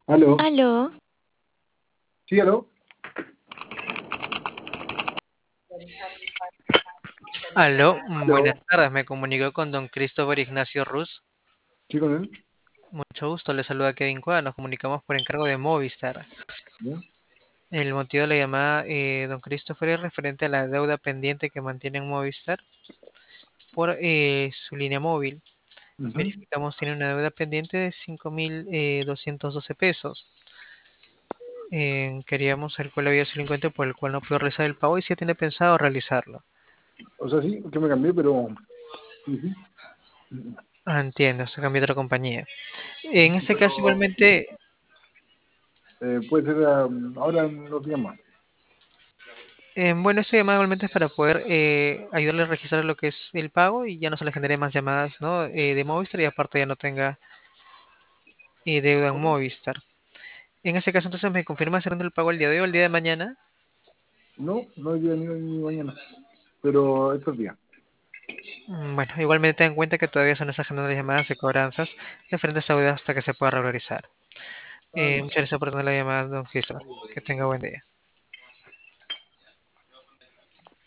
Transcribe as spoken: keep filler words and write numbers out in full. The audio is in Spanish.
Aló, Aló, sí, aló, Aló, mm, buenas aló, tardes. Me comunico con don Christopher Ignacio Ruz. sí, con él, Mucho gusto, le saluda Kevin Cuadra. Nos comunicamos por encargo de Movistar. ¿ya? El motivo de la llamada, eh, don Christopher, es referente a la deuda pendiente que mantiene en Movistar por eh, su línea móvil. Ujú. Verificamos tiene una deuda pendiente de cinco mil doscientos doce pesos. Eh, queríamos saber cuál había sido el inconveniente por el cual no pudo realizar el pago y si ya tiene pensado realizarlo. O sea, sí, que me cambié, pero ujú. Ah, entiendo, se cambió de otra compañía. En este caso, igualmente, Eh, puede ser ah, ahora en los días más. Eh, bueno, esta llamada igualmente es para poder eh, ayudarle a registrar lo que es el pago y ya no se le genere más llamadas, ¿no? eh, de Movistar y aparte ya no tenga eh, deuda en Movistar. En ese caso, entonces me confirma haciendo el pago el día de hoy o el día de mañana. No, no hoy día ni, hoy ni mañana, pero estos días. Mm, Bueno, igualmente ten en cuenta que todavía son esas generando llamadas de cobranzas referentes a esta deuda hasta que se pueda regularizar. Ah, Eh, ya. muchas gracias por tener la llamada, don Gisela. Que tenga buen día.